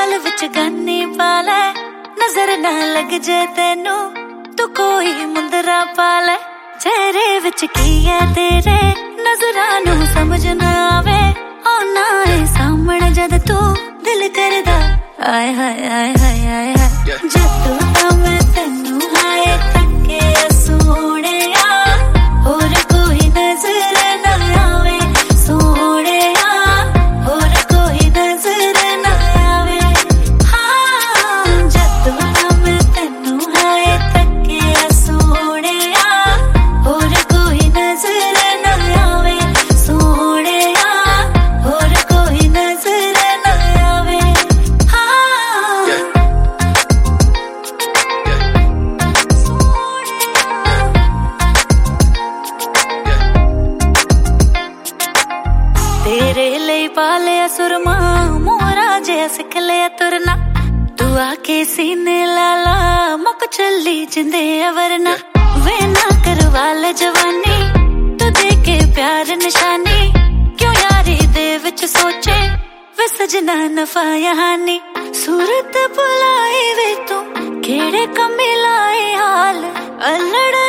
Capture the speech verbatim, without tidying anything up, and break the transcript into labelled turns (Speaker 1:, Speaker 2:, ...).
Speaker 1: गल विच गानी पा लै, नजर ना लग जे तेनू तू कोई मुंदरा पा लै। चेहरे विच की है तेरे नजरां नू समझ ना आवे, आना है सामने जद तू दिल करदा आए हाय आए हाय आए हाय। जदों दा मैं तेनू आए तके सोहणिया, होर कोई नजर ना आवे सोहणिया, होर कोई नजर ना आवे। हाँ जदों दा मैं तेनू आए तके सोहणिया, होर कोई नजर ना आवे सोहणिया, होर कोई नजर ना आवे। तेरे लिए पालिया सुरमा मोरा जे सिख लिया तुरना, तू आके सीने लाला मुक चली जिंदे अवरना। वे ना करवा ले जवानी तू दे के प्यार निशानी, क्यों यारी दे विच सोचे वे सजना नफा हानि। सूरत बुलाई वे तू केड़े कमी लाई हाल, अल्लड़